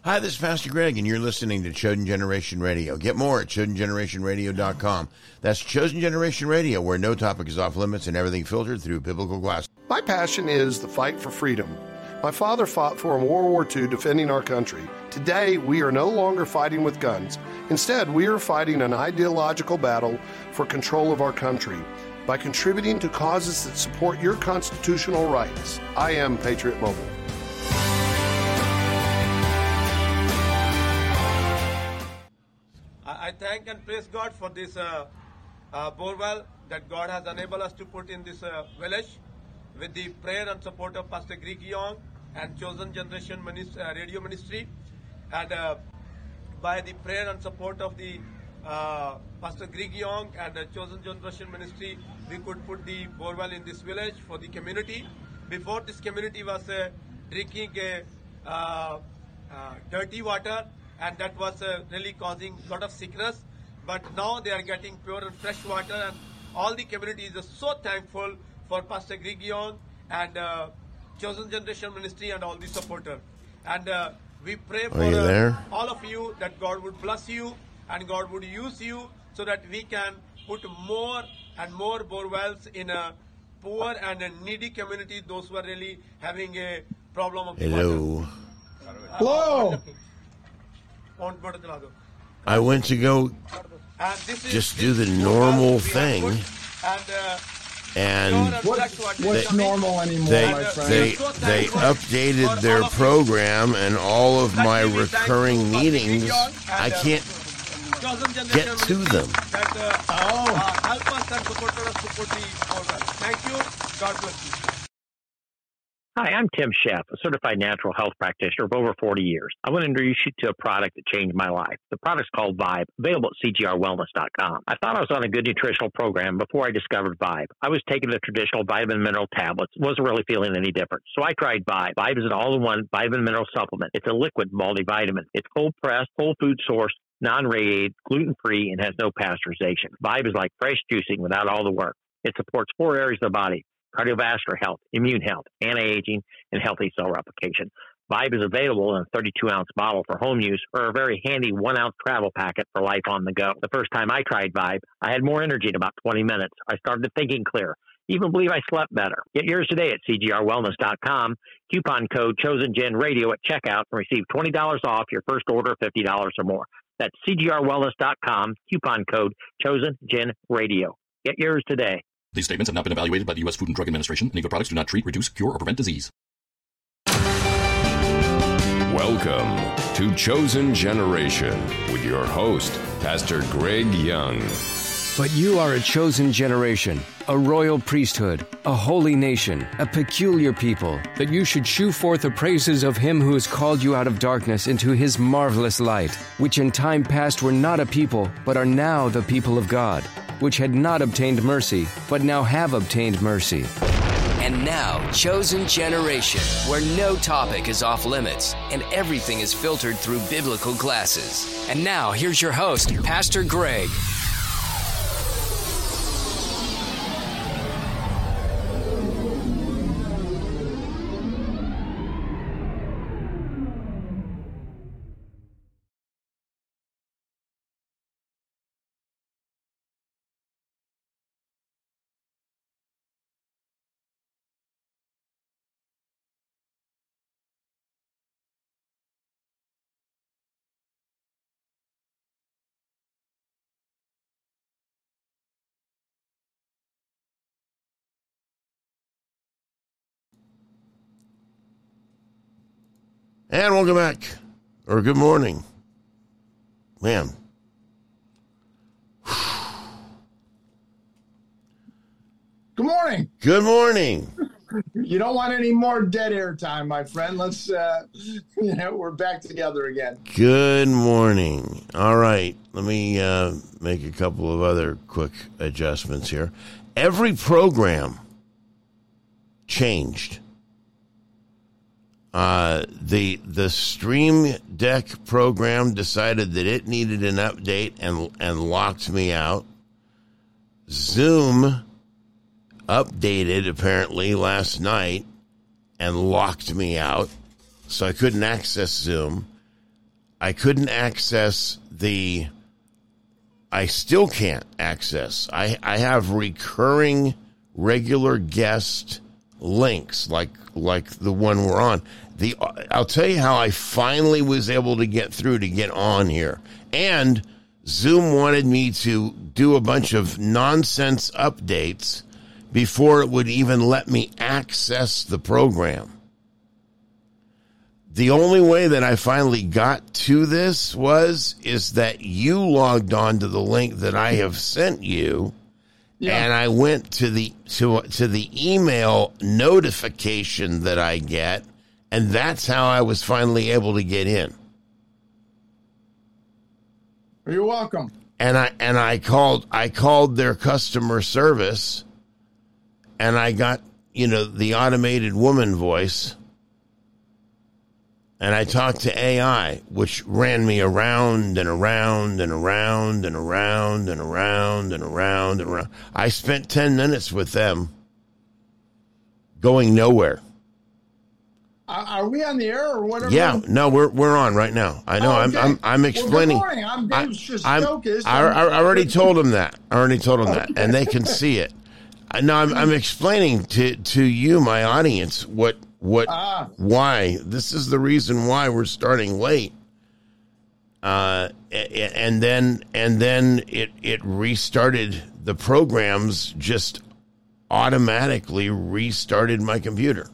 Hi, this is Pastor Greg, and you're listening to Chosen Generation Radio. Get more at ChosenGenerationRadio.com. That's Chosen Generation Radio, where no topic is off limits and everything filtered through biblical glass. My passion is the fight for freedom. My father fought for in World War II defending our country. Today, we are no longer fighting with guns. Instead, we are fighting an ideological battle for control of our country by contributing to causes that support your constitutional rights. I am Patriot Mobile. I thank and praise God for this borewell that God has enabled us to put in this village with the prayer and support of Pastor Greg Young and Chosen Generation Radio Ministry. And by the prayer and support of the Pastor Greg Young and the Chosen Generation Ministry, we could put the borewell in this village for the community. Before, this community was drinking dirty water, and that was really causing a lot of sickness. But now they are getting pure and fresh water, and all the community is so thankful for Pastor Greg Young and Chosen Generation Ministry and all the supporters. And we pray for all of you that God would bless you and God would use you so that we can put more and more borewells in a poor and a needy community, those who are really having a problem of water. Hello. I went to go just do the normal thing, and what's normal anymore, my friend? They updated their program, and all of my recurring meetings, I can't get to them. Help us and support us. Thank you. God bless you. Hi, I'm Tim Sheff, a certified natural health practitioner of over 40 years. I want to introduce you to a product that changed my life. The product's called Vibe, available at CGRWellness.com. I thought I was on a good nutritional program before I discovered Vibe. I was taking the traditional vitamin mineral tablets, wasn't really feeling any different. So I tried Vibe. Vibe is an all-in-one vitamin mineral supplement. It's a liquid multivitamin. It's cold-pressed, whole food source, non-radiated, gluten-free, and has no pasteurization. Vibe is like fresh juicing without all the work. It supports 4 areas of the body: cardiovascular health, immune health, anti-aging, and healthy cell replication. Vibe is available in a 32-ounce bottle for home use or a very handy 1-ounce travel packet for life on the go. The first time I tried Vibe, I had more energy in about 20 minutes. I started thinking clear. Even believe I slept better. Get yours today at CGRWellness.com. Coupon code ChosenGenRadio at checkout and receive $20 off your first order of $50 or more. That's CGRWellness.com. Coupon code ChosenGenRadio. Get yours today. These statements have not been evaluated by the U.S. Food and Drug Administration, and EVA products do not treat, reduce, cure, or prevent disease. Welcome to Chosen Generation with your host, Pastor Greg Young. But you are a chosen generation, a royal priesthood, a holy nation, a peculiar people, that you should shew forth the praises of him who has called you out of darkness into his marvelous light, which in time past were not a people, but are now the people of God, which had not obtained mercy, but now have obtained mercy. And now, Chosen Generation, where no topic is off limits and everything is filtered through biblical glasses. And now, here's your host, Pastor Greg. And welcome back, or good morning. Man. Good morning. Good morning. You don't want any more dead air time, my friend. Let's, we're back together again. Good morning. All right. Let me make a couple of other quick adjustments here. Every program changed. The Stream Deck program decided that it needed an update and locked me out. Zoom updated apparently last night and locked me out, so I couldn't access Zoom. I couldn't access I still can't access. I have recurring regular guest links like the one we're on. I'll tell you how I finally was able to get through to get on here. And Zoom wanted me to do a bunch of nonsense updates before it would even let me access the program. The only way that I finally got to this is that you logged on to the link that I have sent you, and I went to the email notification that I get, and that's how I was finally able to get in. You're welcome. And I called their customer service, and I got the automated woman voice. And I talked to AI, which ran me around and around and around and around and around and around and around. I spent 10 minutes with them going nowhere. Are we on the air or whatever? Yeah, no, we're on right now. I know. Okay. I'm explaining. Well, good morning. I'm Dave Shostokis. I already told them that. And they can see it. No, I'm explaining to you, my audience, why this is the reason why we're starting late. And then it restarted the programs, just automatically restarted my computer.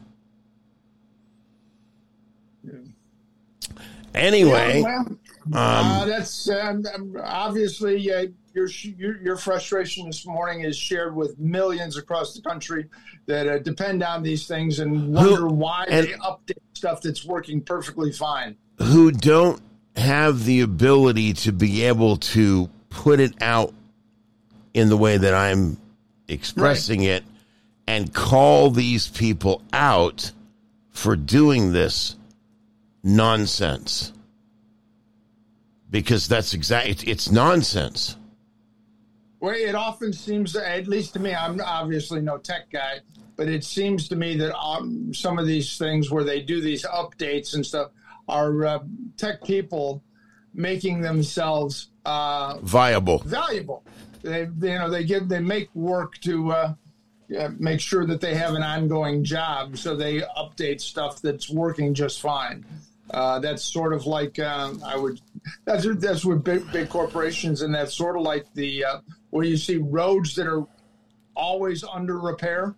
Anyway, that's obviously your frustration this morning is shared with millions across the country that depend on these things and wonder why they update stuff that's working perfectly fine. Who don't have the ability to be able to put it out in the way that I'm expressing it and call these people out for doing this nonsense. Because that's it's nonsense. Well, it often seems, at least to me, I'm obviously no tech guy, but it seems to me that some of these things where they do these updates and stuff are tech people making themselves valuable. They make work to make sure that they have an ongoing job, so they update stuff that's working just fine. That's sort of like that's with big corporations, and that's sort of like the where you see roads that are always under repair.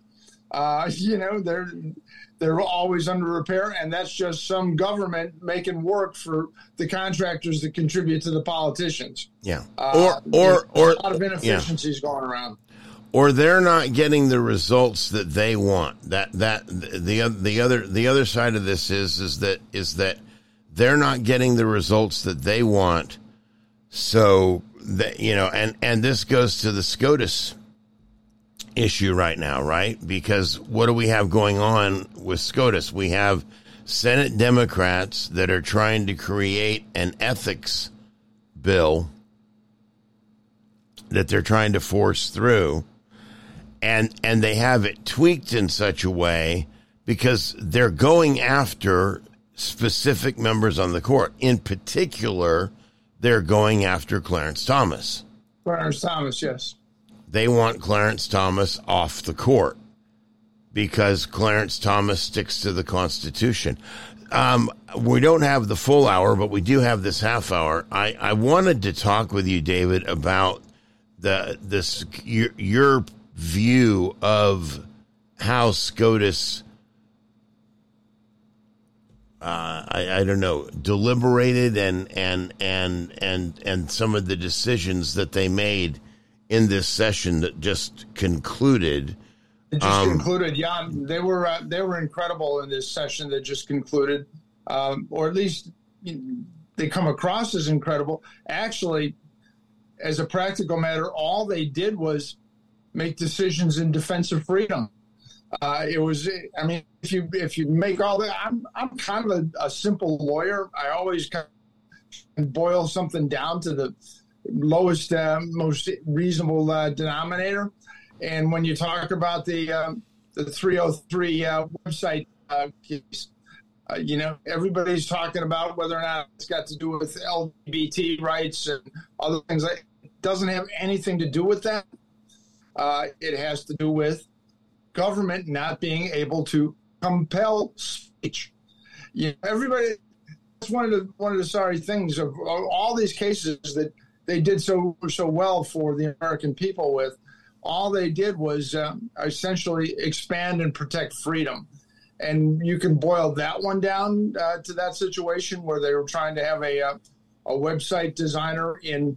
They're always under repair, and that's just some government making work for the contractors that contribute to the politicians. Yeah, or a lot of inefficiencies going around. Or they're not getting the results that they want. The other side of this is that they're not getting the results that they want. So that, and this goes to the SCOTUS issue right now, right? Because what do we have going on with SCOTUS? We have Senate Democrats that are trying to create an ethics bill that they're trying to force through. And they have it tweaked in such a way because they're going after specific members on the court. In particular, they're going after Clarence Thomas. Clarence Thomas, yes. They want Clarence Thomas off the court because Clarence Thomas sticks to the Constitution. We don't have the full hour, but we do have this half hour. I wanted to talk with you, David, about your view of how SCOTUS, I don't know, deliberated and some of the decisions that they made in this session that just concluded. It just concluded, yeah. They were incredible in this session that just concluded, or at least they come across as incredible. Actually, as a practical matter, all they did was make decisions in defense of freedom. If you make all that, I'm kind of a simple lawyer. I always kind of boil something down to the lowest, most reasonable denominator. And when you talk about the 303 website case, Everybody's talking about whether or not it's got to do with LGBT rights and other things. It doesn't have anything to do with that. It has to do with government not being able to compel speech. Everybody. That's one of the sorry things of all these cases that they did so well for the American people with. All they did was essentially expand and protect freedom. And you can boil that one down to that situation where they were trying to have a website designer in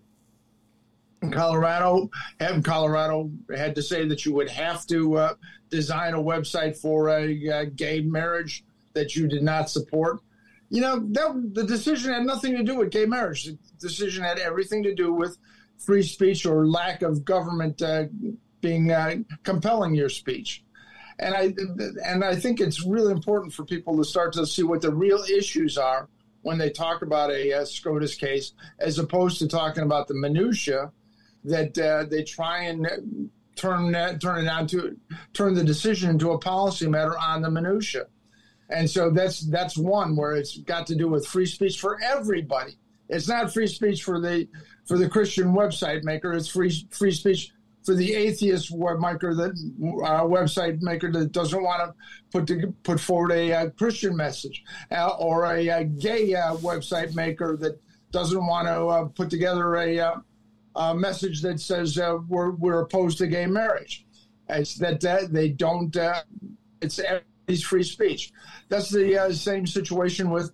Colorado. And Colorado had to say that you would have to design a website for a gay marriage that you did not support. The decision had nothing to do with gay marriage. The decision had everything to do with free speech or lack of government being compelling your speech. And I think it's really important for people to start to see what the real issues are when they talk about a SCOTUS case, as opposed to talking about the minutia that they try and turn the decision into a policy matter on the minutia. And so that's one where it's got to do with free speech for everybody. It's not free speech for the Christian website maker. It's free speech for the atheist website maker that doesn't want to put forward a Christian message, or a gay website maker that doesn't want to put together a message that says we're opposed to gay marriage. It's that they don't. It's free speech. That's the same situation with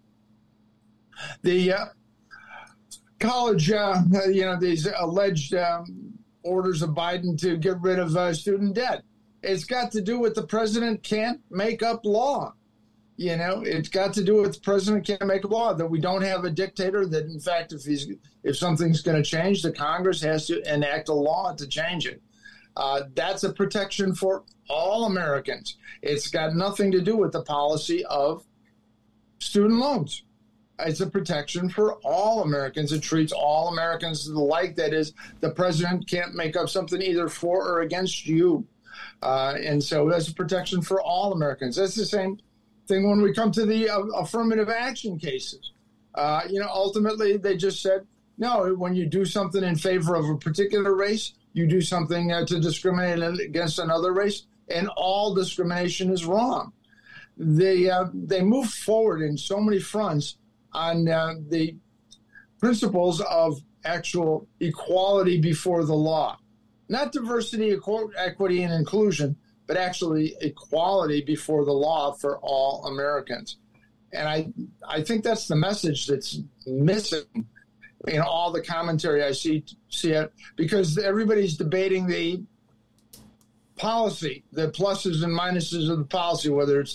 the college. These alleged orders of Biden to get rid of student debt. It's got to do with the president can't make up law. It's got to do with the president can't make up law, that we don't have a dictator, that in fact, if something's going to change, the Congress has to enact a law to change it. That's a protection for all Americans. It's got nothing to do with the policy of student loans. It's a protection for all Americans. It treats all Americans alike. That is, the president can't make up something either for or against you. And so that's a protection for all Americans. That's the same thing when we come to the affirmative action cases. Ultimately, they just said, no, when you do something in favor of a particular race, you do something to discriminate against another race, and all discrimination is wrong. They move forward in so many fronts on the principles of actual equality before the law. Not diversity, equity, and inclusion, but actually equality before the law for all Americans. And I think that's the message that's missing in all the commentary I see it, because everybody's debating the policy, the pluses and minuses of the policy, whether it's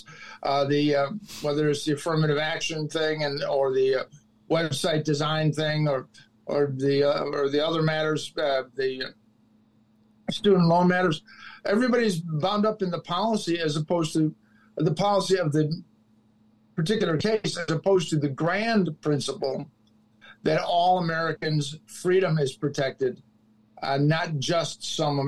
the affirmative action thing or the website design thing, or the other matters, the student loan matters. Everybody's bound up in the policy as opposed to the policy of the particular case, as opposed to the grand principle that all Americans' freedom is protected, not just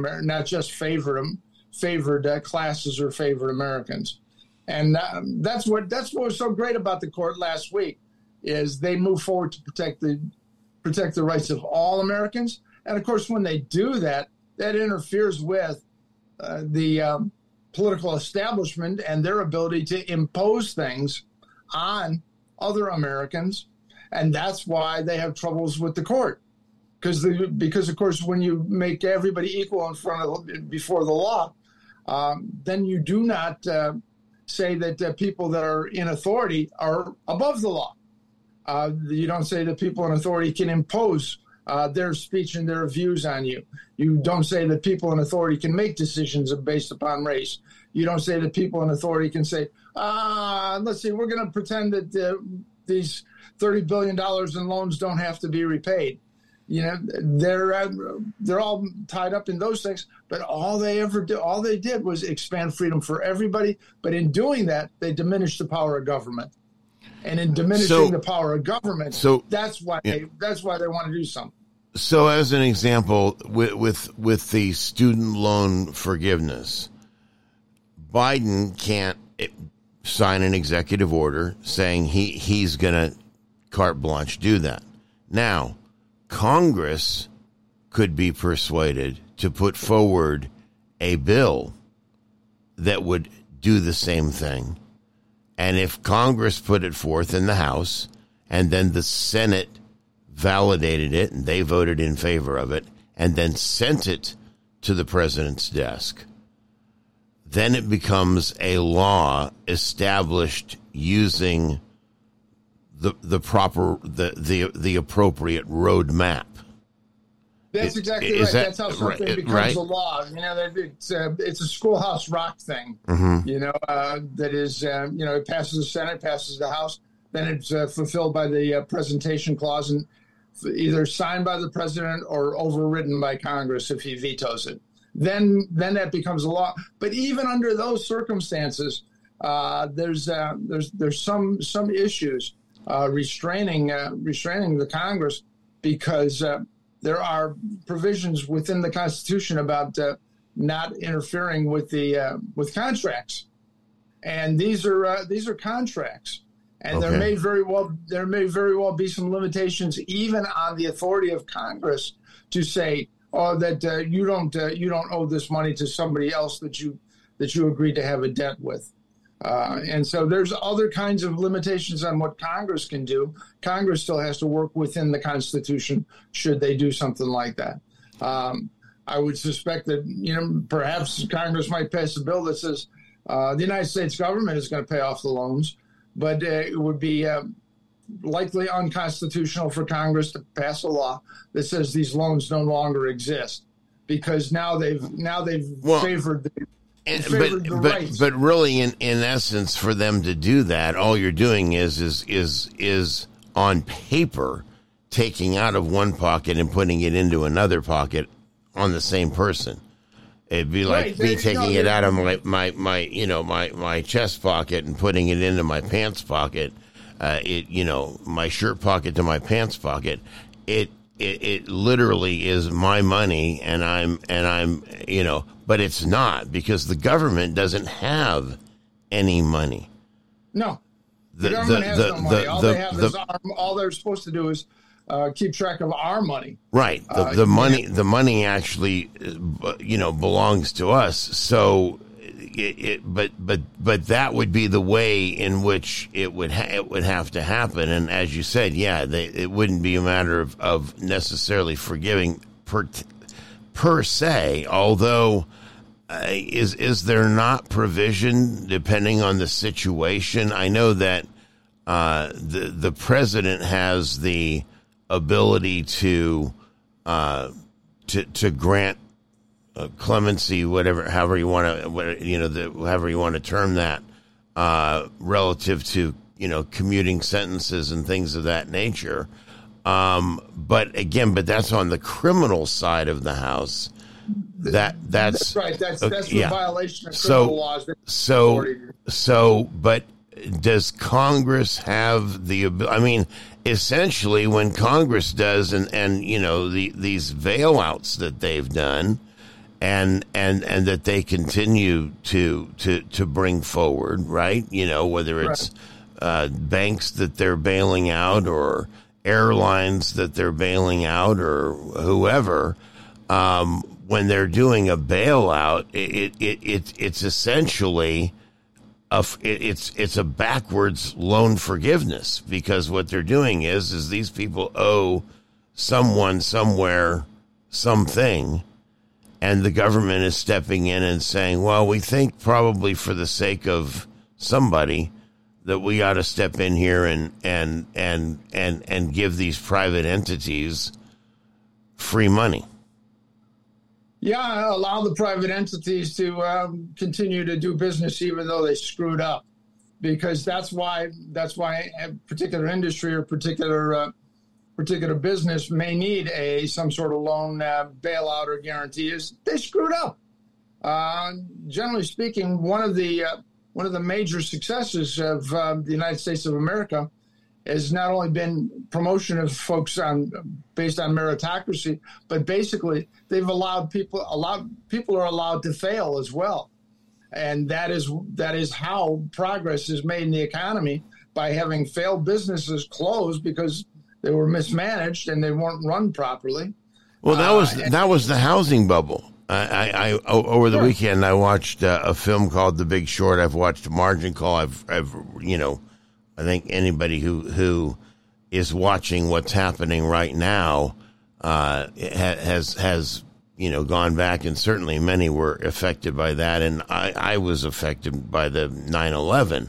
favored classes or favored Americans. And that's what was so great about the court last week, is they move forward to protect the rights of all Americans. And of course, when they do that, that interferes with the political establishment and their ability to impose things on other Americans. And that's why they have troubles with the court, because of course, when you make everybody equal before the law, then you do not say that people that are in authority are above the law. You don't say that people in authority can impose their speech and their views on you. You don't say that people in authority can make decisions based upon race. You don't say that people in authority can say, let's see, we're going to pretend that these $30 billion in loans don't have to be repaid. They're all tied up in those things, but all they did was expand freedom for everybody. But in doing that, they diminished the power of government. And in diminishing the power of government, that's why they want to do something. So, as an example, with the student loan forgiveness, Biden can't sign an executive order saying he's going to carte blanche do that. Now, Congress could be persuaded to put forward a bill that would do the same thing. And if Congress put it forth in the House and then the Senate validated it and they voted in favor of it and then sent it to the president's desk, then it becomes a law established using the proper the appropriate roadmap. That's exactly right. That's how something becomes a law. You know, it's a Schoolhouse Rock thing. Mm-hmm. You know, that is, it passes the Senate, passes the House, then it's fulfilled by the presentation clause and either signed by the president or overridden by Congress if he vetoes it. Then that becomes a law. But even under those circumstances, there's some issues restraining the Congress because there are provisions within the Constitution about not interfering with with contracts, and these are contracts, and okay. there may very well be some limitations even on the authority of Congress to say, that you don't owe this money to somebody else that you agreed to have a debt with. And so there's other kinds of limitations on what Congress can do. Congress still has to work within the Constitution should they do something like that. I would suspect that, perhaps Congress might pass a bill that says the United States government is going to pay off the loans, but it would be likely unconstitutional for Congress to pass a law that says these loans no longer exist because now they've favored the But really, in essence, for them to do that, all you're doing is on paper taking out of one pocket and putting it into another pocket on the same person. It'd be like me taking it out of my chest pocket and putting it into my pants pocket. My shirt pocket to my pants pocket. It literally is my money, and I'm but it's not because the government doesn't have any money. No, the government has no money. All they're supposed to do is keep track of our money. Right. The money actually, belongs to us. So, but that would be the way in which it would have to happen. And as you said, it wouldn't be a matter of necessarily forgiving per se, although. Is there not provision depending on the situation? I know that the president has the ability to grant clemency, however you want to term that, relative to commuting sentences and things of that nature. But that's on the criminal side of the house. That's right. That's the violation of criminal laws. But does Congress have the ability? I mean, essentially, when Congress does, and these bailouts that they've done, and that they continue to bring forward, right? Whether it's banks that they're bailing out or airlines that they're bailing out or whoever. When they're doing a bailout, it's essentially it's a backwards loan forgiveness because what they're doing is these people owe someone somewhere something, and the government is stepping in and saying, well, we think probably for the sake of somebody that we ought to step in here and give these private entities free money. Yeah, allow the private entities to continue to do business even though they screwed up, because that's why a particular industry or particular business may need some sort of loan bailout or guarantee is they screwed up. Generally speaking, one of the major successes of the United States of America has not only been promotion of folks based on meritocracy, but basically they've allowed people are allowed to fail as well. And that is how progress is made in the economy, by having failed businesses close because they were mismanaged and they weren't run properly. Well, that was the housing bubble. I over the weekend I watched a film called The Big Short. I've watched Margin Call. I've I think anybody who is watching what's happening right now has gone back, and certainly many were affected by that, and I was affected by the 9/11.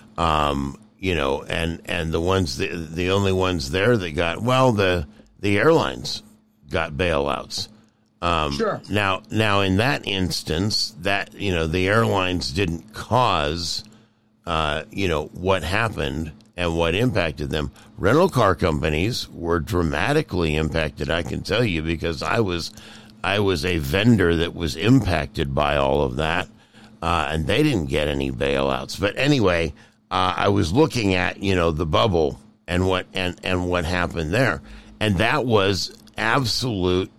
And the only ones there that got, the airlines got bailouts. Sure. Now in that instance, that, the airlines didn't cause, what happened and what impacted them. Rental car companies were dramatically impacted, I can tell you, because I was a vendor that was impacted by all of that, and they didn't get any bailouts. But anyway, I was looking at, the bubble and what happened there. And that was absolute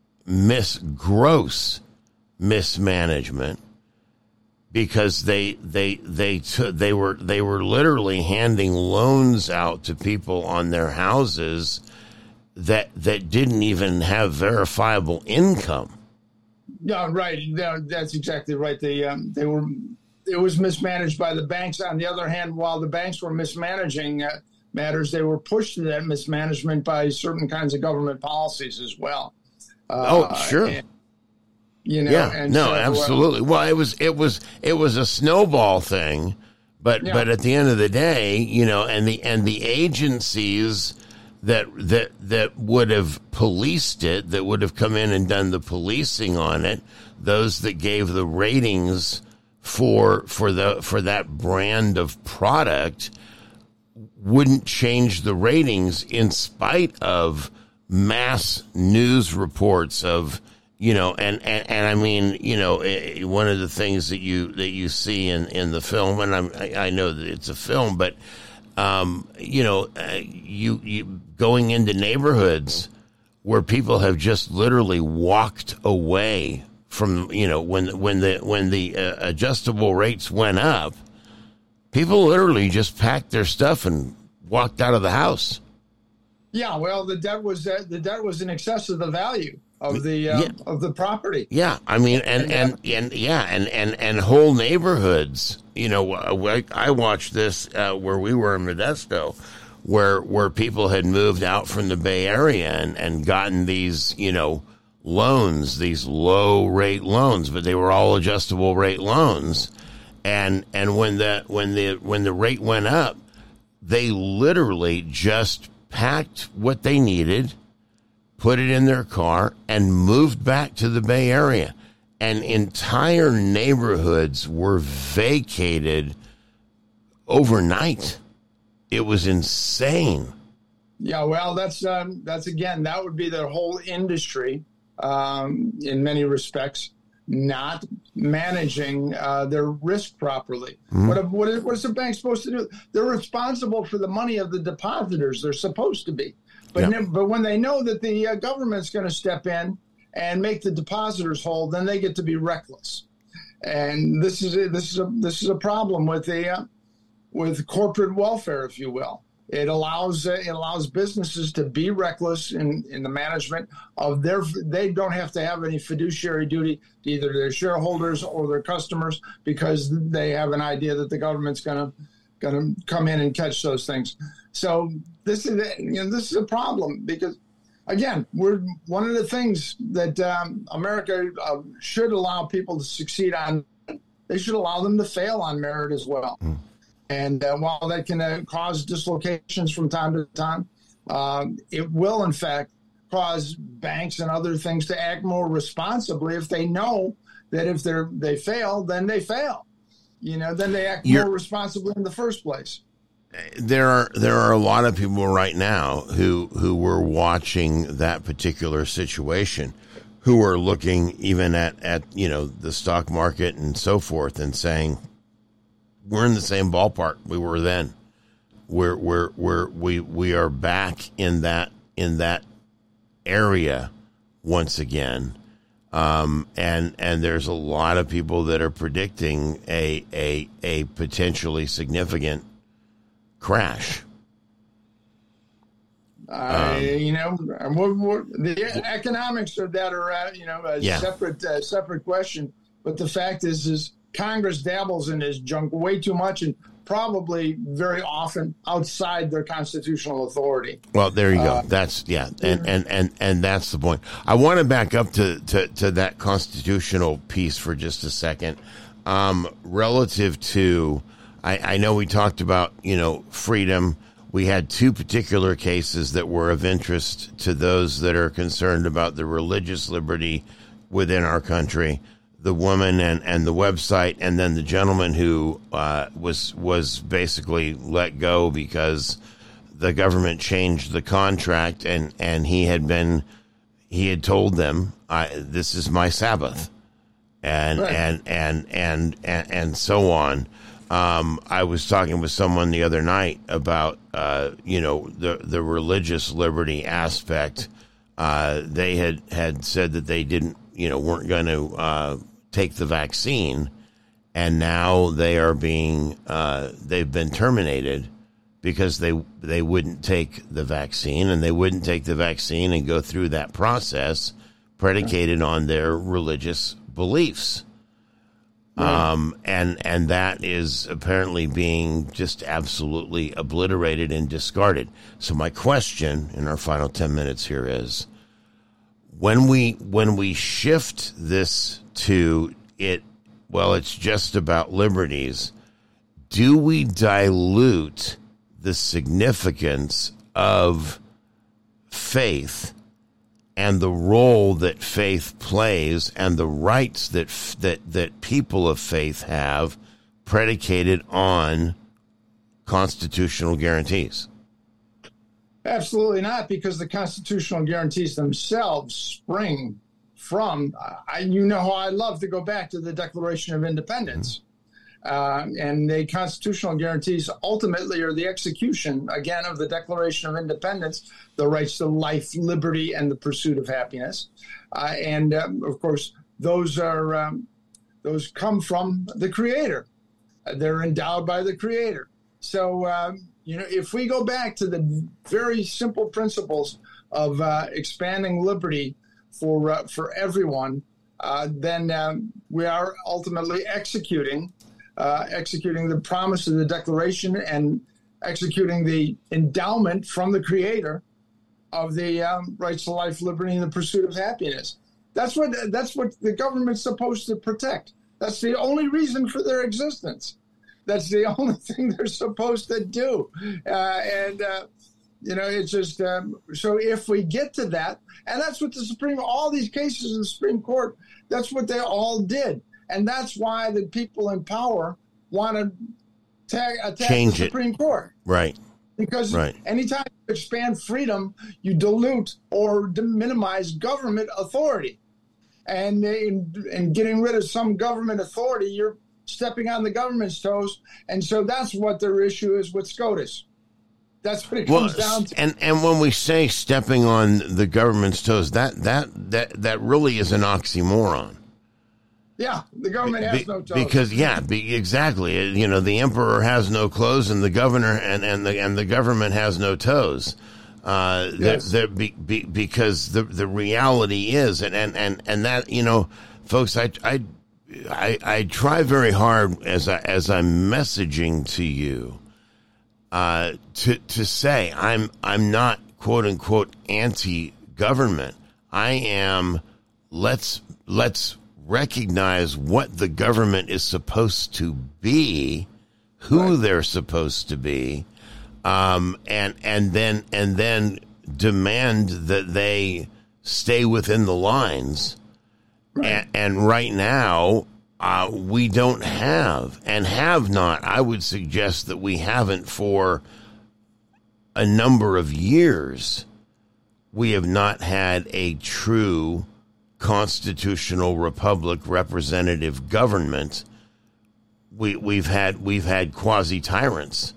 gross mismanagement, because they were literally handing loans out to people on their houses that didn't even have verifiable income. Yeah, right. That's exactly right. It was mismanaged by the banks. On the other hand, while the banks were mismanaging matters, they were pushed to that mismanagement by certain kinds of government policies as well. Sure. Absolutely. Well, it was a snowball thing, but at the end of the day, and the agencies that would have policed it, that would have come in and done the policing on it, those that gave the ratings for that brand of product, wouldn't change the ratings in spite of mass news reports of, and I mean, one of the things that you see in the film, and I know that it's a film, but you going into neighborhoods where people have just literally walked away from, when the adjustable rates went up, people literally just packed their stuff and walked out of the house. Yeah, well, the debt was in excess of the value of the property. Yeah, I mean, and whole neighborhoods. I watched this where we were in Modesto, where people had moved out from the Bay Area and gotten these loans, these low rate loans, but they were all adjustable rate loans, and when the rate went up, they literally just packed what they needed, put it in their car, and moved back to the Bay Area. And entire neighborhoods were vacated overnight. It was insane. Yeah, well, that's again, that would be their whole industry, in many respects, not managing their risk properly. Mm-hmm. What is the bank supposed to do? They're responsible for the money of the depositors. They're supposed to be. But when they know that the government's going to step in and make the depositors whole, then they get to be reckless. And this is a problem with corporate welfare, if you will. It allows businesses to be reckless in the management of they don't have to have any fiduciary duty to either their shareholders or their customers, because they have an idea that the government's going to come in and catch those things. So this is a problem, because again, we're one of the things that America should allow people to succeed on. They should allow them to fail on merit as well. Mm. And while that can cause dislocations from time to time, it will, in fact, cause banks and other things to act more responsibly if they know that if they fail, then they fail. Then they act more responsibly in the first place. There are a lot of people right now who were watching that particular situation, who are looking even at the stock market and so forth and saying, we're in the same ballpark we were then. We are back in that area once again. And there's a lot of people that are predicting a potentially significant crash. The economics of that are, a separate question. But the fact is Congress dabbles in this junk way too much and probably very often outside their constitutional authority. Well, there you go. That's and that's the point. I want to back up to that constitutional piece for just a second. Relative to, I know we talked about, freedom. We had two particular cases that were of interest to those that are concerned about the religious liberty within our country. The woman and the website, and then the gentleman who was basically let go because the government changed the contract, and he had told them, "This is my Sabbath," and right. and so on. I was talking with someone the other night about the religious liberty aspect. They had said that they weren't going to take the vaccine, and now they are they've been terminated because they wouldn't take the vaccine, and they wouldn't take the vaccine and go through that process predicated on their religious beliefs. And that is apparently being just absolutely obliterated and discarded. So my question in our final 10 minutes here is, when we shift this to it's just about liberties, do we dilute the significance of faith and the role that faith plays and the rights that people of faith have predicated on constitutional guarantees? Absolutely not, because the constitutional guarantees themselves spring from, how I love to go back to the Declaration of Independence. And the constitutional guarantees ultimately are the execution, again, of the Declaration of Independence, the rights to life, liberty, and the pursuit of happiness. Of course, those come from the Creator. They're endowed by the Creator. So, if we go back to the very simple principles of expanding liberty for everyone, then we are ultimately executing the promise of the Declaration and executing the endowment from the Creator of the rights to life, liberty, and the pursuit of happiness. That's what the government's supposed to protect. That's the only reason for their existence. That's the only thing they're supposed to do. It's just, so if we get to that, and that's what all these cases in the Supreme Court, that's what they all did. And that's why the people in power want to attack the Supreme Court. Right. Because anytime you expand freedom, you dilute or minimize government authority. And in getting rid of some government authority, you're stepping on the government's toes. And so that's what their issue is with SCOTUS. That's what it comes down to. And when we say stepping on the government's toes, that really is an oxymoron. Yeah, the government has no toes. Because exactly. The emperor has no clothes, and the governor and the government has no toes. Yes. Because the reality is, and that, folks, I try very hard as I'm messaging to you to say I'm not quote unquote anti-government. I am let's recognize what the government is supposed to be, who they're supposed to be, and then demand that they stay within the lines. Right. And right now, we don't have and have not. I would suggest that we haven't for a number of years. We have not had a true constitutional republic representative government. We've had quasi tyrants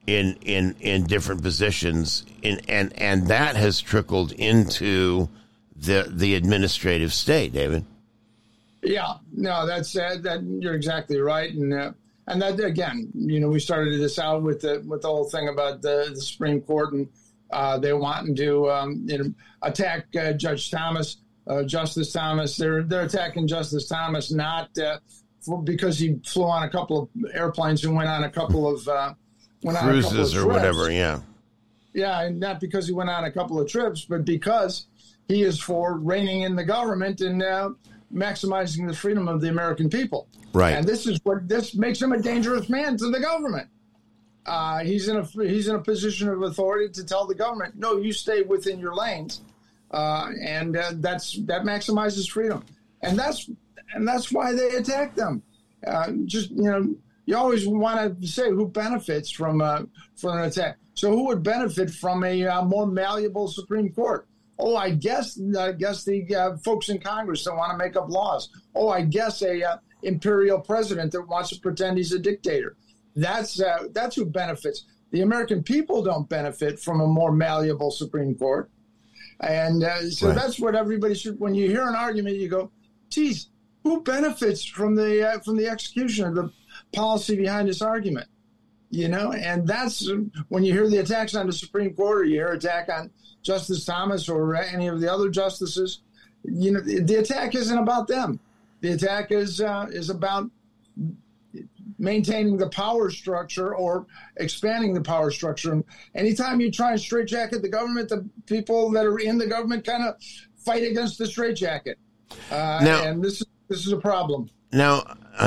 in different positions, and that has trickled into the administrative state, David. Yeah, no, that's that. You're exactly right, and that again, we started this out with the whole thing about the Supreme Court, and they wanting to attack Judge Thomas, Justice Thomas. They're attacking Justice Thomas not because he flew on a couple of airplanes and went on a couple of cruises or whatever. Yeah, and not because he went on a couple of trips, but because he is for reining in the government and maximizing the freedom of the American people. Right. And this makes him a dangerous man to the government. He's in a position of authority to tell the government, no, you stay within your lanes, and that maximizes freedom, and that's why they attack them. You always want to say who benefits from an attack. So who would benefit from a more malleable Supreme Court? Oh, I guess the folks in Congress that want to make up laws. Oh, I guess a imperial president that wants to pretend he's a dictator. That's who benefits. The American people don't benefit from a more malleable Supreme Court. And so right. That's what everybody should. When you hear an argument, you go, "Geez, who benefits from the execution of the policy behind this argument?" And that's when you hear the attacks on the Supreme Court, or you hear attack on Justice Thomas or any of the other justices. The attack isn't about them. The attack is about maintaining the power structure or expanding the power structure. And anytime you try and straitjacket the government, the people that are in the government kind of fight against the straitjacket. And this is a problem. Now,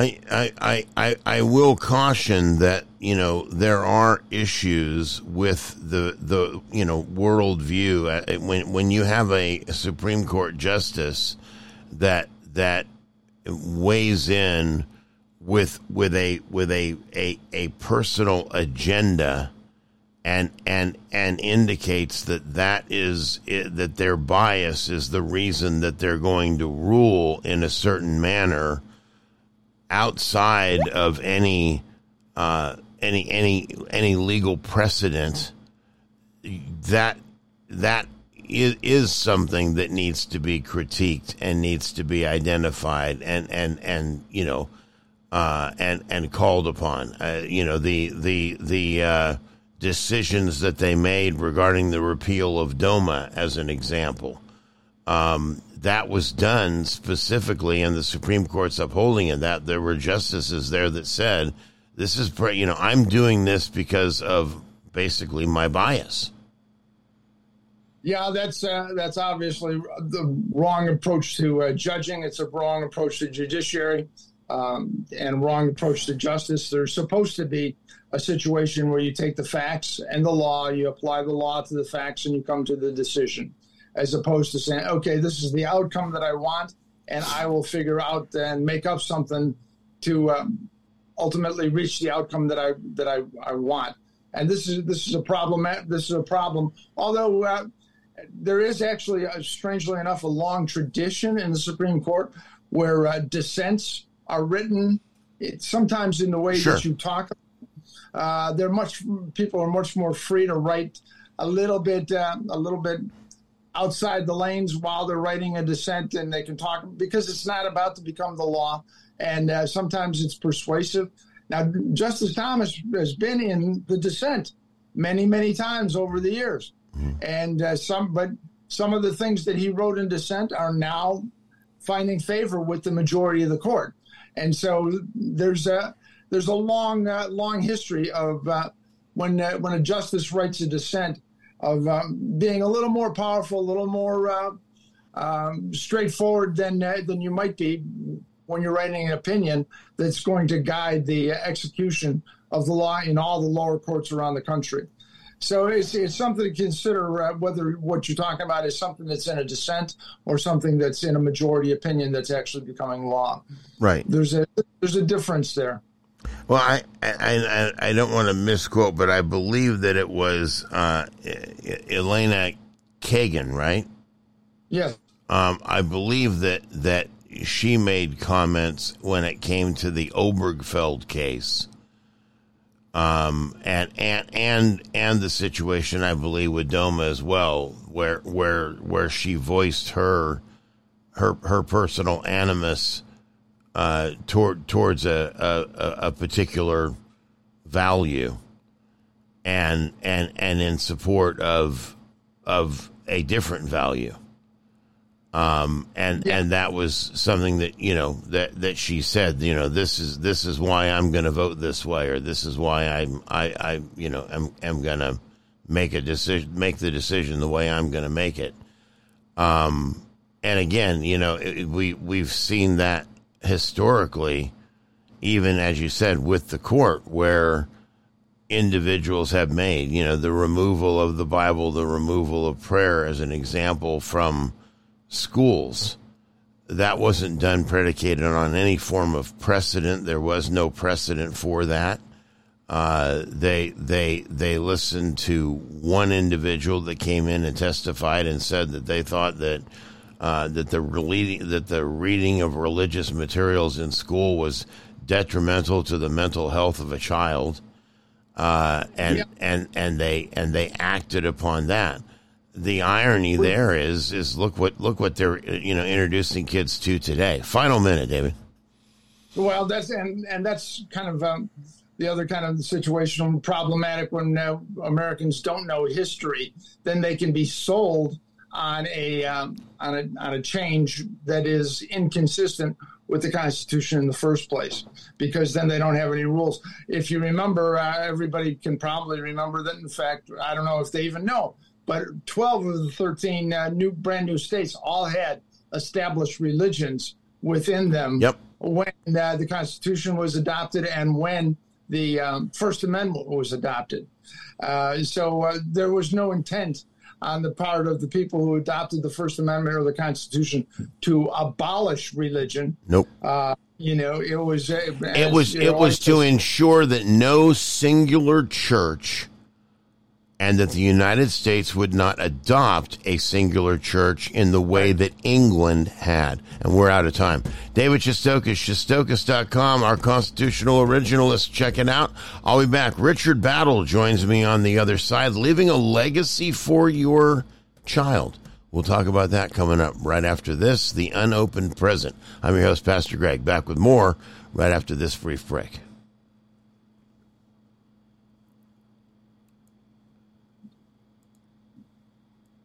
I will caution that there are issues with the worldview when you have a Supreme Court justice that weighs in with a personal agenda and indicates that their bias is the reason that they're going to rule in a certain manner outside of any legal precedent. That is something that needs to be critiqued and needs to be identified and called upon. The decisions that they made regarding the repeal of DOMA, as an example. That was done specifically, and the Supreme Court's upholding it, that there were justices there that said, this is, I'm doing this because of basically my bias. Yeah, that's obviously the wrong approach to judging. It's a wrong approach to judiciary and wrong approach to justice. There's supposed to be a situation where you take the facts and the law, you apply the law to the facts, and you come to the decision, as opposed to saying, okay, this is the outcome that I want, and I will figure out and make up something to ultimately reach the outcome that I want. And this is a problem. This is a problem. Although there is actually, strangely enough, a long tradition in the Supreme Court where dissents are written sometimes in the way Sure. that you talk. People are much more free to write a little bit outside the lanes while they're writing a dissent, and they can talk because it's not about to become the law, and sometimes it's persuasive. Now, Justice Thomas has been in the dissent many, many times over the years, and some of the things that he wrote in dissent are now finding favor with the majority of the court, and so there's a long history of when a justice writes a dissent, of being a little more powerful, a little more straightforward than you might be when you're writing an opinion that's going to guide the execution of the law in all the lower courts around the country. So it's something to consider whether what you're talking about is something that's in a dissent or something that's in a majority opinion that's actually becoming law. Right. There's a difference there. Well, I don't want to misquote, but I believe that it was Elena Kagan, right? Yes. I believe that she made comments when it came to the Obergefell case and the situation, I believe, with Doma as well, where she voiced her personal animus towards a particular value, and in support of a different value. And that was something that, that she said, this is why I'm going to vote this way, or this is why I'm going to make the decision the way I'm going to make it. And again, we've seen that historically, even as you said, with the court, where individuals have made, the removal of the Bible, the removal of prayer as an example from schools. That wasn't done predicated on any form of precedent. There was no precedent for that. They listened to one individual that came in and testified and said that they thought that the reading of religious materials in school was detrimental to the mental health of a child, and they acted upon that. The irony there is look what they're introducing kids to today. Final minute, David. Well, that's kind of the other kind of situation problematic when Americans don't know history. Then they can be sold on a change that is inconsistent with the Constitution in the first place, because then they don't have any rules. If you remember, everybody can probably remember that. In fact, I don't know if they even know, but 12 of the 13 brand new states all had established religions within them. Yep. When the Constitution was adopted and when the First Amendment was adopted. So there was no intent on the part of the people who adopted the First Amendment or the Constitution to abolish religion. Nope. It was to ensure that no singular church, and that the United States would not adopt a singular church in the way that England had. And we're out of time. David Shestokas, Shestokas.com, our constitutional originalist. Check it out. I'll be back. Richard Battle joins me on the other side, leaving a legacy for your child. We'll talk about that coming up right after this, the unopened present. I'm your host, Pastor Greg, back with more right after this brief break.